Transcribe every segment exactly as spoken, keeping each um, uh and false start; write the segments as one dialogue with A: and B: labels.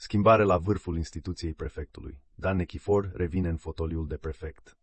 A: Schimbare la vârful instituției prefectului. Dan Nechifor revine în fotoliul de prefect.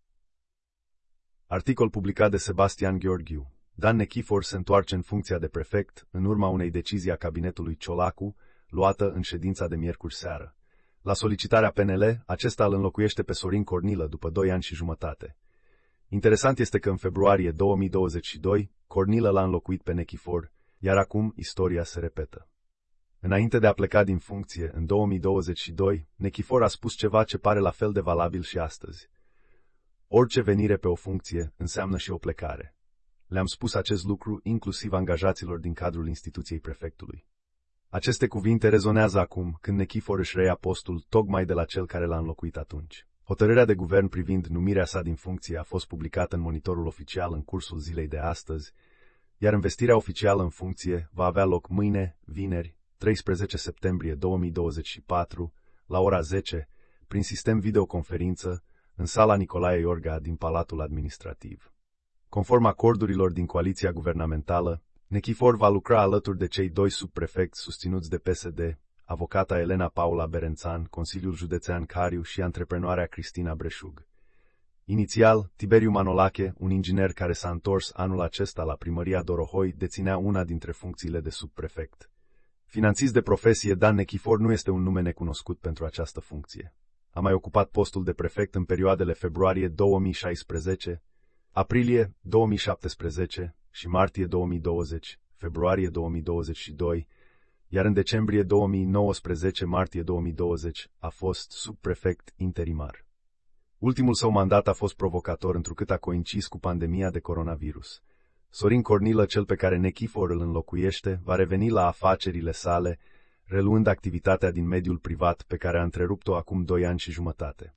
A: Articol publicat de Sebastian Gheorghiu. Dan Nechifor se întoarce în funcția de prefect în urma unei decizii a cabinetului Ciolacu, luată în ședința de miercuri seară. La solicitarea P N L, acesta îl înlocuiește pe Sorin Cornilă după doi ani și jumătate. Interesant este că în februarie două mii douăzeci și doi, Cornilă l-a înlocuit pe Nechifor, iar acum istoria se repetă. Înainte de a pleca din funcție, în două mii douăzeci și doi, Nechifor a spus ceva ce pare la fel de valabil și astăzi. Orice venire pe o funcție înseamnă și o plecare. Le-am spus acest lucru inclusiv angajaților din cadrul instituției prefectului. Aceste cuvinte rezonează acum, când Nechifor își reia postul tocmai de la cel care l-a înlocuit atunci. Hotărârea de guvern privind numirea sa din funcție a fost publicată în Monitorul Oficial în cursul zilei de astăzi, iar învestirea oficială în funcție va avea loc mâine, vineri, treisprezece septembrie două mii douăzeci și patru, la ora zece, prin sistem videoconferință, în sala Nicolae Iorga din Palatul Administrativ. Conform acordurilor din coaliția guvernamentală, Nechifor va lucra alături de cei doi subprefecți susținuți de P S D, avocata Elena Paula Berențan, Consiliul Județean Cariu și antreprenoarea Cristina Breșug. Inițial, Tiberiu Manolache, un inginer care s-a întors anul acesta la primăria Dorohoi, deținea una dintre funcțiile de subprefect. Finanțist de profesie, Dan Nechifor nu este un nume necunoscut pentru această funcție. A mai ocupat postul de prefect în perioadele februarie două mii șaisprezece, aprilie două mii șaptesprezece și martie două mii douăzeci, februarie două mii douăzeci și doi, iar în decembrie două mii nouăsprezece, martie două mii douăzeci, a fost subprefect interimar. Ultimul său mandat a fost provocator întrucât a coincis cu pandemia de coronavirus. Sorin Cornilă, cel pe care Nechifor îl înlocuiește, va reveni la afacerile sale, reluând activitatea din mediul privat pe care a întrerupt-o acum doi ani și jumătate.